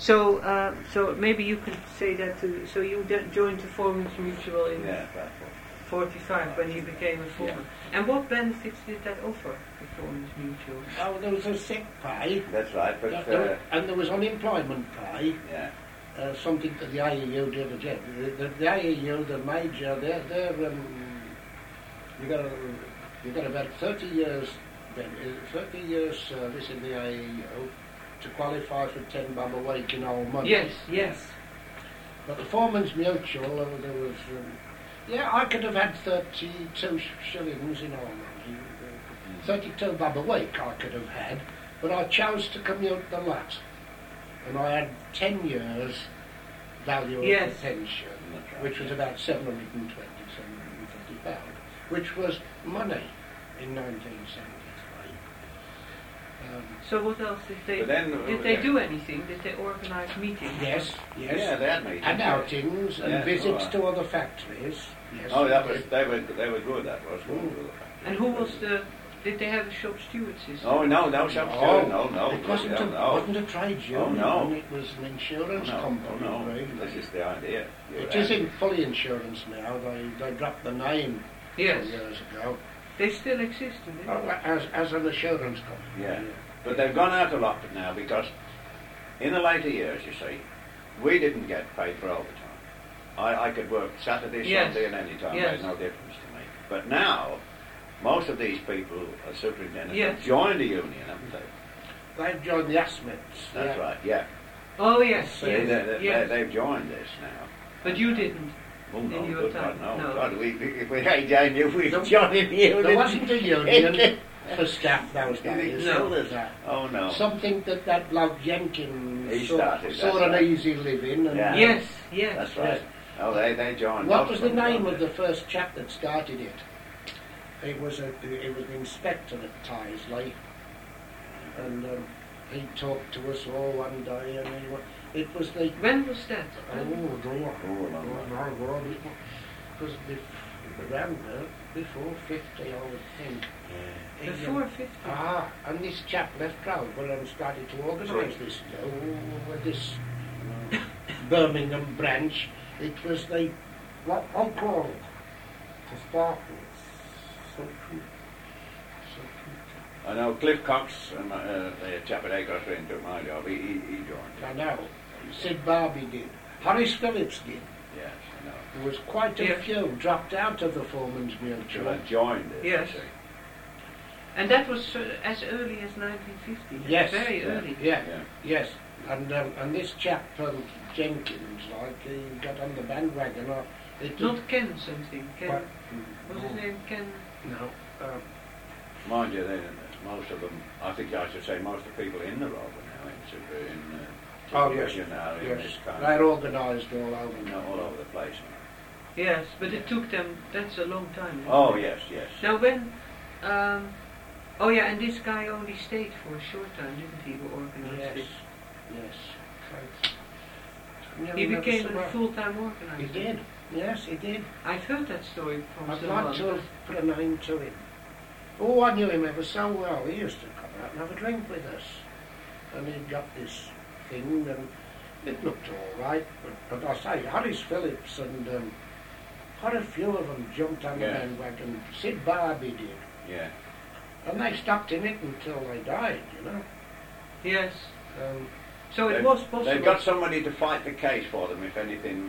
So maybe you could say that too. So you joined the Foreman's Mutual in about 45 when you became a foreman. Yeah. And what benefits did that offer, the Foreman's Mutual? Oh, there was a sick pay. That's right, but And there was unemployment pay. yeah. Something that the AEU did again. The AEU, the major, you got about 30 years service in the AEU to qualify for 10 bob a week in old money. Yes. But the Foreman's Mutual, there was, I could have had 32 shillings in old money. 32 bob a week I could have had, but I chose to commute the lot. And I had 10 years value of the pension, which was about 750 pounds, which was money in 1973. So what else did they? Did they do anything? Did they organise meetings? Yes. Yeah, they had meetings. And outings and visits to other factories. Yes. Oh, they were good. That was good. And who was the? Did they have a shop steward system? Oh no, shop steward. No. It wasn't a trade union. Oh no. It was an insurance company. Oh no. Really. This is the idea. It is in fully insurance now. They dropped the name 2 years ago. They still exist, do they? As an insurance company. Yeah. But they've gone out a lot now because in the later years, you see, we didn't get paid for overtime. I could work Saturday, Sunday and any time. There's no difference to me. But now, most of these people are superintendents have joined the union, haven't they? They've joined the ASMETs. That's right, yeah. Oh, yes. They've joined this now. But you didn't? Oh, no, in your time? No. God, if we had joined you, we'd joined the union. There wasn't a union for staff those days. No. Oh, no. Something that bloke Jenkins He started. saw an easy living. And Yes. That's right. Oh, they joined. What was the name of the first chap that started it? It was the inspector at Tysley, and he talked to us all one day, and it was the... When was that? It was around before 50, I would think. Yeah. Before 50? And this chap left Crowdwell and started to organise this, with this Birmingham branch. It was what I call it, to start with. I know Cliff Cox and the chap at Acres Green took my job. He joined. I know. Sid Barbie did. Harris Phillips did. Yes, I know. There was quite a few dropped out of the Foreman's Mutual. I joined it. Yes. And that was as early as 1950. Yes. Very early. Yes. And this chap Jenkins, he got on the bandwagon. Not Ken something. Ken. What's his name? Ken. No. Mind you, most of them, I think I should say most of the people in the role now in this kind they're organised all over. All over the place now. Yes, but it took them, that's a long time. Oh, yes. Now when, and this guy only stayed for a short time, didn't he, who organised it? Yes. He became a full-time organiser. He did. Yes, he did. I've heard that story from I'd someone. like to have put a name to him. Oh, I knew him ever so well. He used to come out and have a drink with us. And he'd got this thing, and it looked all right. But I say, Harris Phillips and quite a few of them jumped on the bandwagon. Sid Barbie did. Yeah. And they stuck in it until they died, Yes. So it was possible. They've got somebody to fight the case for them, if anything,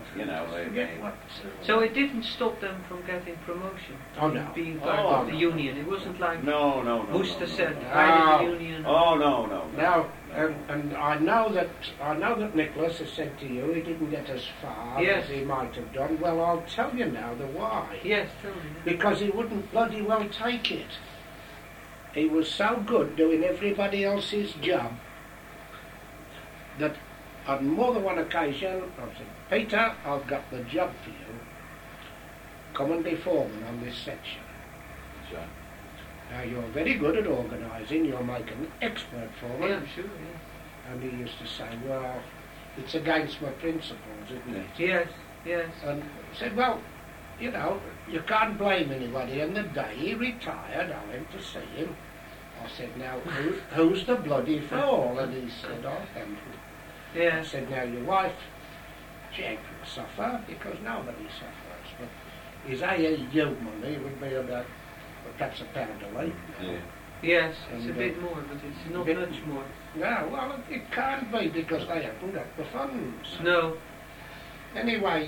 So it didn't stop them from getting promotion. Oh, no. Being part of the union. It wasn't like Worcester said, I did the union. Oh, no. Now, and I know that Nicholas has said to you he didn't get as far as he might have done. Well, I'll tell you now the why. Yes, tell me. Because he wouldn't bloody well take it. He was so good doing everybody else's job that on more than one occasion I said, Peter, I've got the job for you. Come and be foreman on this section. Sure. Now you're very good at organising, you'll make an expert foreman. Yeah, I'm sure, yes. And he used to say, well, it's against my principles, isn't it? Yes. And I said, well, you can't blame anybody. And the day he retired, I went to see him. I said, now, who's the bloody fool? And he said, I am. Yeah. I said, now your wife, she ain't going to suffer because nobody suffers. But his AEU money would be about perhaps £1 a week. Yeah. Yes, it's a And, bit more, but it's not bit- much more. No, well, it can't be because they haven't got the funds. No. Anyway,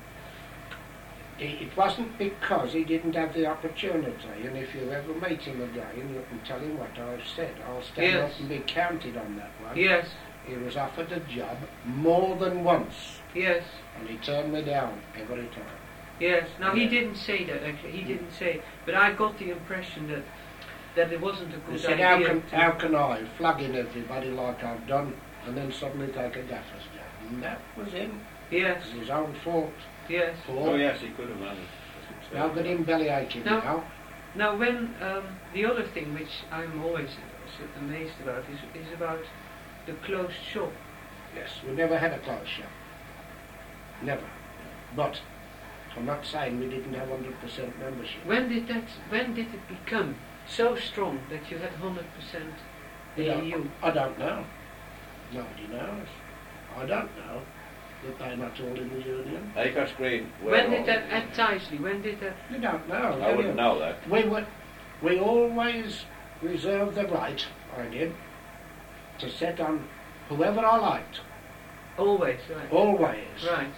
it wasn't because he didn't have the opportunity, and if you ever meet him again, you can tell him what I've said. I'll stand Yes. up and be counted on that one. Yes. He was offered a job more than once, Yes. and he turned me down every time. Yes. Now he Yeah. didn't say that actually. He didn't say, but I got the impression that it wasn't a He good said, idea. how can I, flogging everybody like I've done, and then suddenly take a gaffer's job? And that was him. Yes. It was his own fault. Yes. Oh yes, he could have done it. Now got him belly aching No. now. Now, when the other thing which I'm always amazed about is about the closed shop. Yes, we never had a closed shop. Never. But I'm not saying we didn't have 100% membership. When did it become so strong that you had 100% AEU? I don't know. Nobody knows. I don't know that they're not all in the union. Acres Green. When did that at Tisley? When did that? You don't know. I wouldn't know that. We always reserved the right, I did, to set on whoever I liked. Always, right. Always. Right.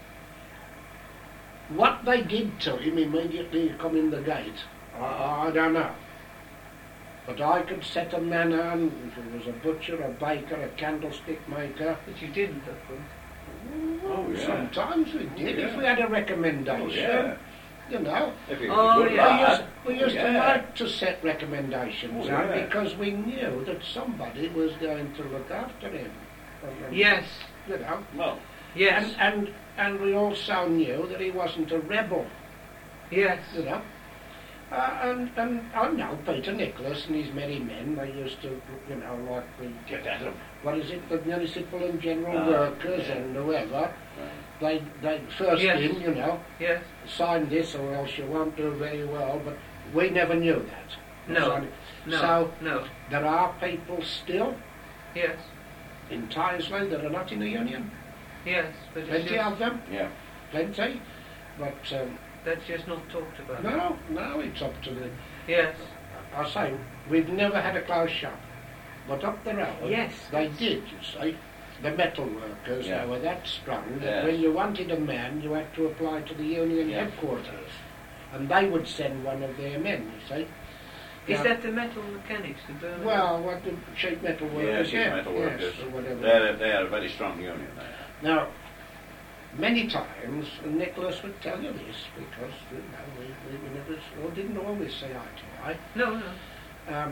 What they did to him immediately come in the gate, I don't know. But I could set a man on, if it was a butcher, a baker, a candlestick maker. But you didn't, of course. Oh, yeah. sometimes we did, Yeah. if we had a recommendation. Oh, yeah. You know, If he Oh, was a good yeah. lad. we used to Yeah. like to set recommendations Oh, out yeah. because we knew that somebody was going to look after him. Yes. You know, Well, Yes. and we also knew that he wasn't a rebel. Yes. You know. And I know Peter Nicholas and his merry men, they used to, you know, like get at him. what is it, the municipal and general Ah, workers yeah. and whoever, Right. they first Yes. in, you know, Yes. sign this or else you won't do very well, but we never knew that. No. No. So No. there are people still Yes. in Tisley that are not in the union, Yes. But it's plenty just, of them, Yeah. plenty, but that's just not talked about. no, it's up to the, Yes. I say, we've never had a closed shop, but up the road, Yes. they did, you see. The metal workers, Yeah. they were that strong that Yes. when you wanted a man, you had to apply to the union Yes. headquarters, and they would send one of their men, you see. Is Now- that the metal mechanics, the Birmingham? Well, what the sheet metal Yeah, workers, sheet metal yes, workers. or whatever. They are a very strong union. They are. Now, many times, and Nicholas would tell you this, because, you know, we never, or didn't always say eye to No, no. eye.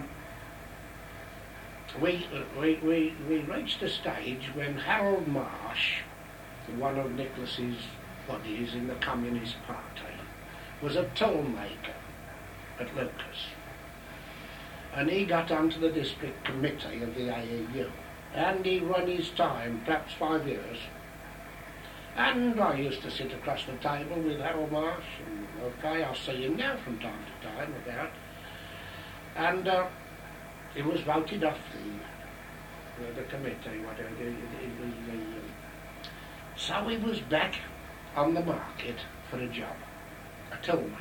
We reached a stage when Harold Marsh, one of Nicholas's buddies in the Communist Party, was a toll maker at Lucas. And he got onto the district committee of the AEU. And he run his time, perhaps 5 years. And I used to sit across the table with Harold Marsh, and okay, I'll see him now from time to time about. And it was voted off the committee, whatever. So he was back on the market for a job, a toolmaker.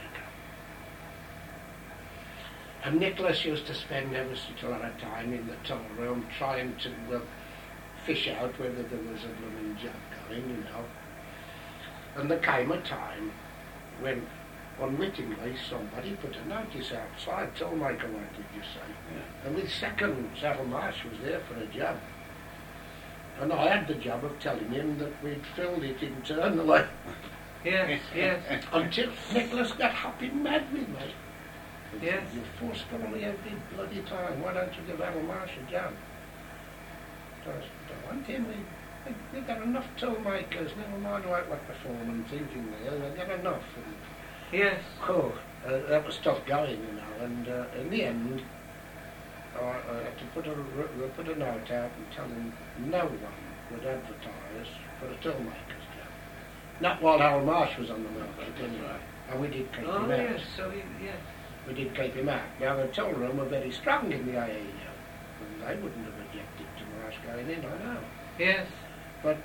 And Nicholas used to spend ever such a lot of time in the toll room trying to fish out whether there was a blooming job going, you know. And there came a time when unwittingly somebody put a notice outside, tollmaker wanted, you say. Yeah. And with seconds, Harold Marsh was there for a job. And I had the job of telling him that we'd filled it internally Yes, yes, until Nicholas got hopping mad with me. yes. You force me every bloody time. Why don't you give Harold Marsh a job? I said, I want him. We've got enough tollmakers. Never mind about what the foreman thinking there. We've got enough. And, Yes. oh, that was tough going, you know. And in the end, I had to put a note out and tell him no one would advertise for a tollmaker's job. Not while Harold Marsh was on the market, anyway. And we did keep Oh, him out. yes. So, yes. We did keep him out. Now, the toll room were very strong in the AEU. And they wouldn't have objected to Marsh going in, I know. Yes. But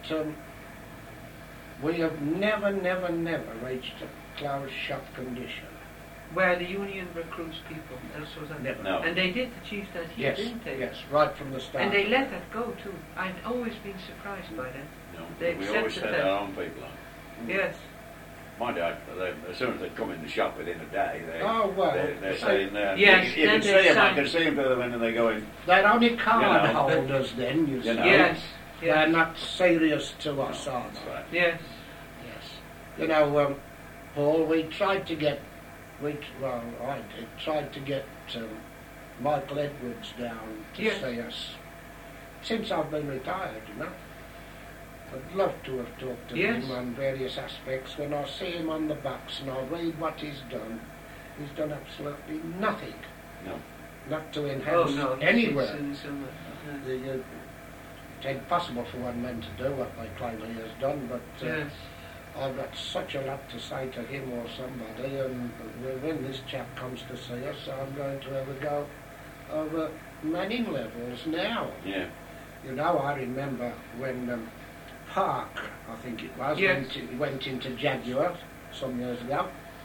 we have never reached a closed shop condition. Where the union recruits people, Never. No. And they did achieve that here, didn't they? Yes, right from the start. And they let that go too. I've always been surprised by that. No, They we always accepted had that. our own people on. Yes. Mind you, as soon as they come in the shop within a day, they're saying, yes, you can then see they them, I sign- can see them to them and they go in. They're only card You know. holders then, you see. You know. Yes. They're Yes. not serious to us, No, are that's they? right. Yes. Yes. You know, Paul, we tried to get, I tried to get Michael Edwards down to Yes. see us. Since I've been retired, you know. I'd love to have talked to Yes. him on various aspects. When I see him on the box and I read what he's done absolutely nothing. No. Not to Oh enhance no. anywhere. Yes. It's impossible for one man to do what they claim he has done, but Yes. I've got such a lot to say to him or somebody, and when this chap comes to see us, I'm going to have a go over Manning levels now. Yeah. You know, I remember when Park, I think it was, Yes. went into Jaguar some years ago.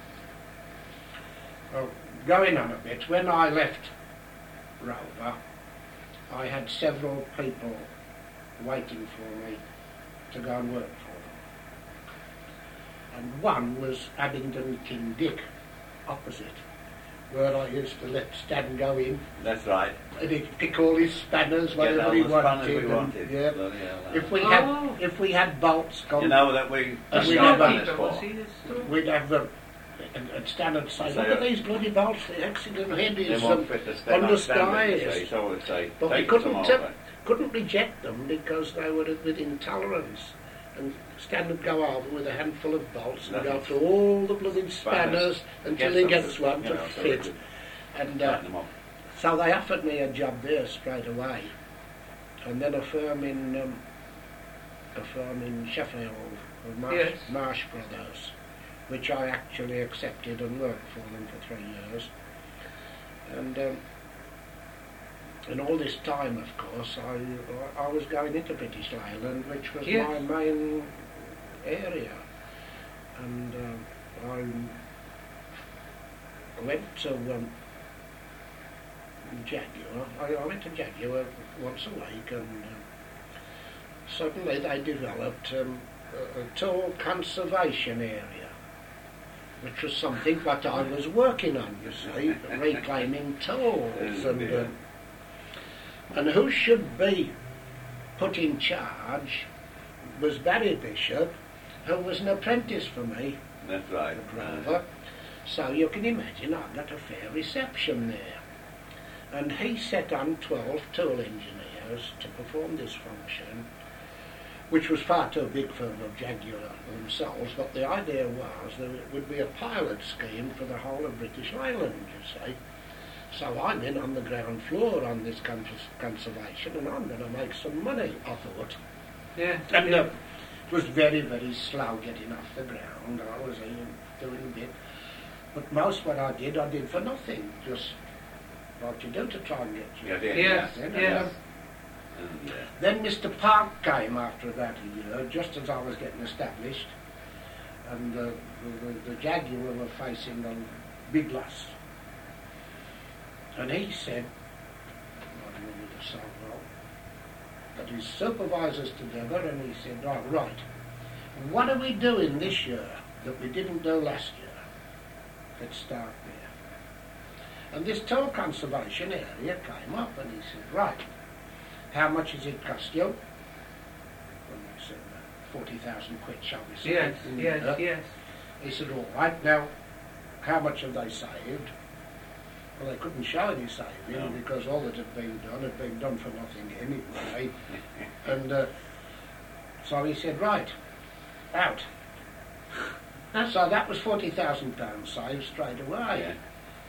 Well, going on a bit, when I left Rover, I had several people waiting for me to go and work for them. And one was Abingdon King Dick, opposite, where I used to let Stan go in. That's right. And he'd pick all his spanners, Get whatever all he the wanted. spanners we and- wanted. yeah. Bloody hell, If we had bolts gone, you know that we And we got never- spanners for. we'd have them. And Stan would say, So, look at these bloody bolts, the hexagon head They is won't fit the on stand the on standard, you skies. see, so I would say, But we take some over. couldn't reject them because they were within tolerance. And Stan would go over with a handful of bolts and go Nothing. through all the bloody spanners until he some, gets one you to know, so fit. we could And tighten them up. so they offered me a job there straight away. And then a firm in Sheffield, Yes. Marsh Brothers, which I actually accepted and worked for them for 3 years. And all this time, of course, I was going into British Leyland, which was Yes. my main area. And I went to Jaguar. I went to Jaguar once a week, and suddenly they developed a toll conservation area, which was something that I was working on, you see, reclaiming tolls. And who should be put in charge was Barry Bishop, who was an apprentice for me That's right. at Rover. So you can imagine I got a fair reception there. And he set on 12 tool engineers to perform this function, which was far too big for the Jaguar themselves, but the idea was that it would be a pilot scheme for the whole of British Leyland, you see. So I'm in on the ground floor on this conservation, and I'm going to make some money, I thought. Yeah. And it was very, very slow getting off the ground. I was doing a bit. But most what I did for nothing, just what you do to try and get you. Yes. Yes. Then Mr. Park came after about a year, just as I was getting established, and the Jaguar were facing a big loss. And he said, I don't remember the so well, that his supervisors together, and he said, oh, right, what are we doing this year that we didn't do last year? Let's start there. And this toll conservation area came up, and he said, right, how much does it cost you? And I said, 40,000 quid, shall we say? Yes. Yes. Yes. He said, all right, now, how much have they saved? Well, they couldn't show any saving No. because all that had been done for nothing anyway. And so he said, right, out. So that was £40,000 saved straight away. Yeah.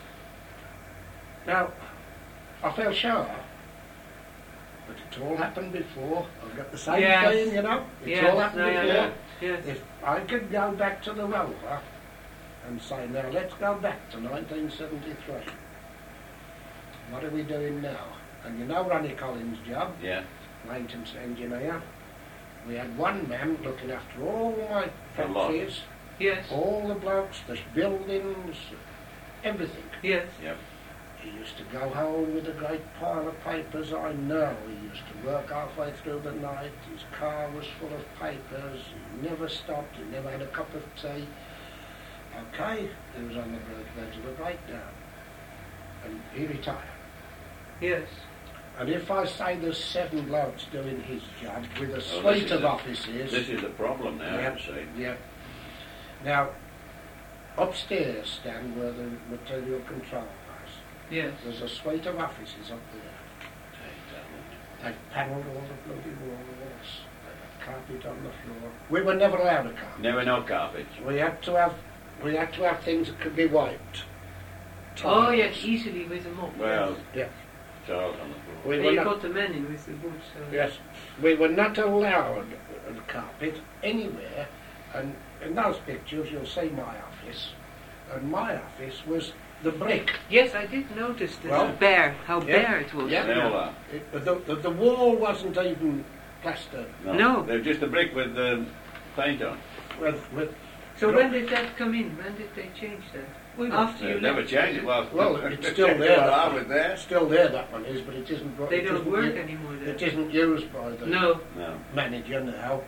Now, I felt sure, but it's all happened before. I've got the same Yes. thing, you know. It's Yes. all happened No, before. yeah. Yes. If I could go back to the Rover and say, now let's go back to 1973. What are we doing now? And you know Ronnie Collins' job, Yeah. maintenance engineer. we had one man looking after all my factories, Yes. all the blocks, the buildings, everything. Yes. Yep. He used to go home with a great pile of papers, I know. He used to work halfway through the night. His car was full of papers. He never stopped. He never had a cup of tea. Okay, he was on the verge of a breakdown. And he retired. Yes. And if I say there's 7 blokes doing his job with a Well, suite of offices... This is the problem now, Yep, you see. yep. Now, upstairs stand where the material control was. Yes. There's a suite of offices up there. They've panelled all the bloody walls. They've got carpet on the floor. We were never allowed a carpet. Never no carpets. We had to have things that could be wiped. Oh Tiles. yes, easily with a mop. Well, Yeah. tiles on the floor. We And were you not, got the men in with the boots. So. yes, we were not allowed a carpet anywhere. And in those pictures, you'll see my office. And my office was the brick. Yes, I did notice this. Well, How yeah, bare it was. yeah. They all are. The wall wasn't even plastered. No. They're just a brick with paint on. With So No. when did that come in? When did they change that? After They've you never left. changed it. Well, it's still there. I was there. still there, that one is, but it isn't. They it don't isn't work u- anymore It there. isn't used by the No. No. manager now.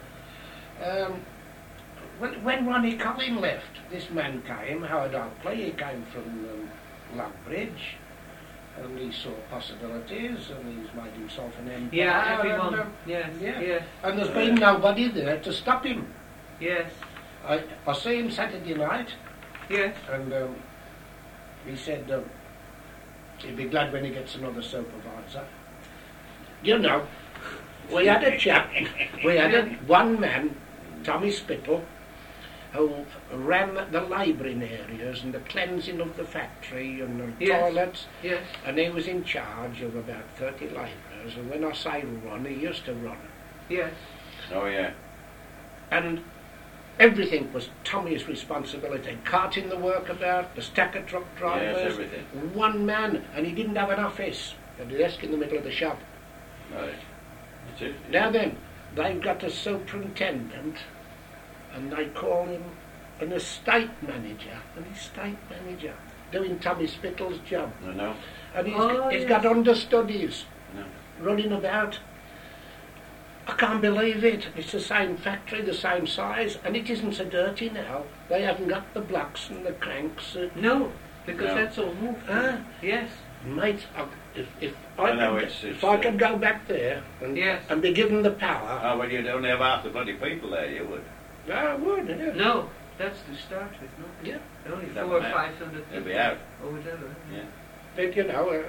When Ronnie Collin left, this man came, Howard Oakley, he came from Logbridge, and he saw possibilities, and he's made himself an empire. Yeah, everyone. And, Yes. yeah. Yeah. and there's been nobody there to stop him. Yes. I see him Saturday night, Yes. and he said he'd be glad when he gets another supervisor. You know, we had a chap, one man, Tommy Spittle, who ran the labouring areas and the cleansing of the factory and the Yes. toilets, Yes. and he was in charge of about 30 labourers, and when I say run, he used to run. Yes. Oh, yeah. And everything was Tommy's responsibility. Carting the work about, the stacker truck drivers, Yes, everything. one man, and he didn't have an office. He had a desk in the middle of the shop. Right. That's it. Now then, they've got a superintendent, and they call him an estate manager, doing Tommy Spittle's job. I know. And he's Oh, got yes. understudies No. running about. I can't believe it. It's the same factory, the same size, and it isn't so dirty now. They haven't got the blocks and the cranks. No, because No. that's all moved. Ah. Yes. Mate, if I know, could, it's- if I could go back there and, Yes. and be given the power, Oh, well, you'd only have half the bloody people there, you would. I would, yeah. No, that's to start with. No. Yeah. Only That 400 or would matter. 500 They'd people be out. or whatever. Yeah. But, you know,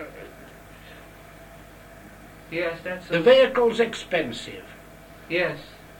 Yes, that's the all. vehicle's expensive. Yes.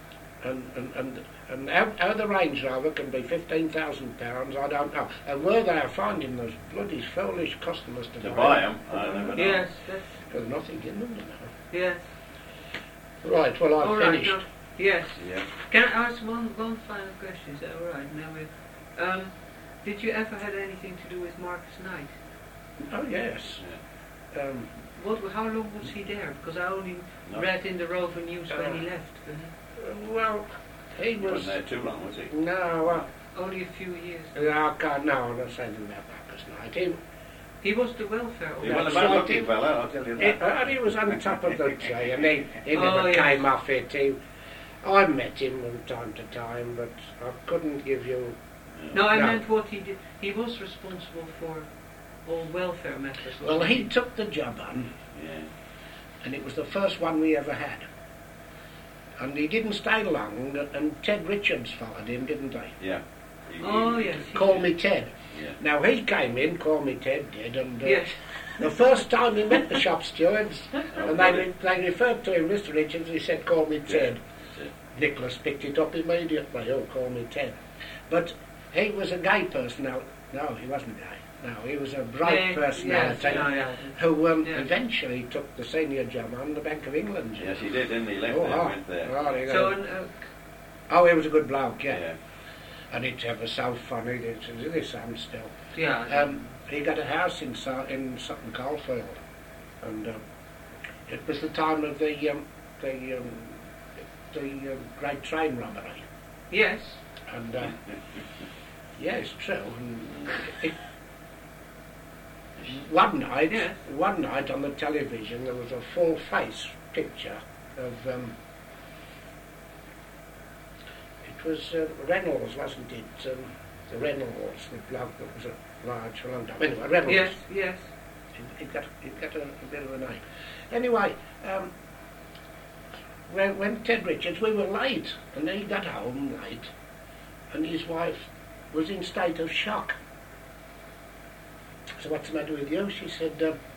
And how the Range Rover can be £15,000, I don't know. And where they are finding those bloody foolish customers To buy them, I never know. Yes, that's There's nothing in them, you know. yes. Right, well, I've All right. finished. No, yes. Yeah. Can I ask one final question? Is that all right? Now, did you ever had anything to do with Marcus Knight? Oh, yes. How long was he there? Because I only No. read in the Rover News when he left. Well, he He was... wasn't there too long, was he? No, Only a few years. I can't, no, I'm not saying about Marcus Knight. He was the welfare He officer. wasn't a bad-looking fella, I'll tell you that. He was on top of the tree, and he Oh, never yes. came off it. I met him from time to time, but I couldn't give you... No, I No. meant what he did. He was responsible for all welfare matters. Well, wasn't he took the job on, Yeah. and it was the first one we ever had. And he didn't stay long, and Ted Richards followed him, didn't he? Yeah. Oh, yes. Call me Ted. Yeah. Now, he came in, Call Me Ted did, and Yes. the first time he met the shop stewards, and really? they referred to him, Mr. Richards, he said, Call me Ted. That's it. Nicholas picked it up immediately, oh, Call me Ted. But he was a gay personality. No, he wasn't gay. No, he was a bright personality who eventually took the senior job on the Bank of England. Yes, he did, didn't he? Left Oh, there, oh, went there. oh, he So, got- he was a good bloke, yeah. Yeah. And it's ever so funny, this am still. yeah. He got a house in Sutton Coldfield, and it was the time of the the great train robbery. Yes. And yeah, it's true. And one night on the television there was a full face picture of it was Reynolds, wasn't it? The Reynolds, the bloke that was a large for a long time. Anyway, Reynolds. Yes, yes. He got a bit of a name. Anyway, when Ted Richards, we were late, and he got home late, and his wife was in state of shock. So what's the matter with you? She said,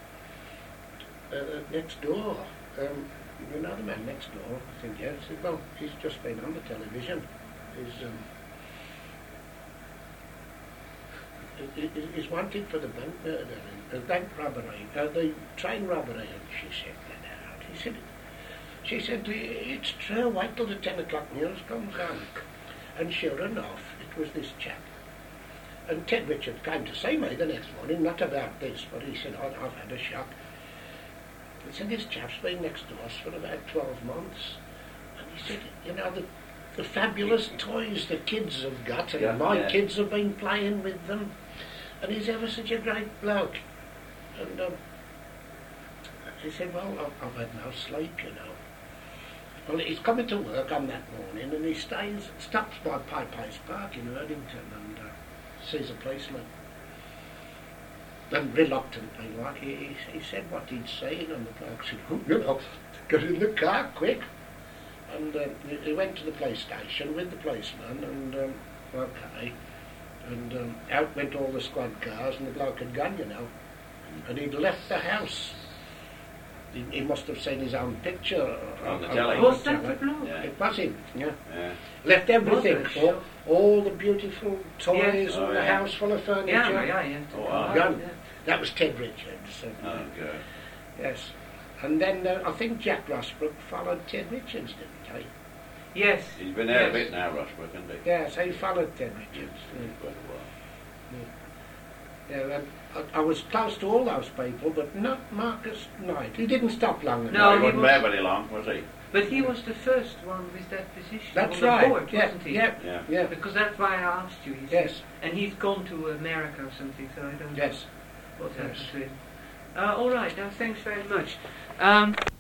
next door. You know the man next door? I think, yes. I said, well, he's just been on the television. He's wanted for the bank murder, the bank robbery, the train robbery. And she said, get out. She said, it's true, wait till the 10 o'clock news comes on. And sure enough, it was this chap. And Ted Richards came to see me the next morning, not about this, but he said, I've had a shock. He said, this chap's been next to us for about 12 months. And he said, you know, the fabulous toys the kids have got, and my kids have been playing with them. And he's ever such a great bloke. And he said, well, I've had no sleep, you know. Well, he's coming to work on that morning, and he stops by Pie Place Park in Erdington and sees a policeman. And reluctantly, like, he said what he'd seen, and the bloke said, oh, you know, get in the car, quick. And he went to the police station with the policeman, and okay. And out went all the squad cars, and the bloke had gone, you know. And he'd left the house. He must have seen his own picture on the telly. Was that the bloke? Yeah. It was him, yeah. Left everything, all the beautiful toys, and the house full of furniture. Yeah. Gone. Yeah. That was Ted Richards. Oh, good. Yes. And then I think Jack Rushbrook followed Ted Richards, didn't he? Yes. He's been out a bit now, Rushbrook, hasn't he? Yes, he followed Ted Richards. Quite a while. Yeah, I was close to all those people, but not Marcus Knight. He didn't stop long enough. No, he wasn't there very long, was he? But he was the first one with that position. That's on the right. board, wasn't he? Yeah. Because that's why I asked you. Yes. And he's gone to America or something, so I don't know what's happened to him. All right, now thanks very much.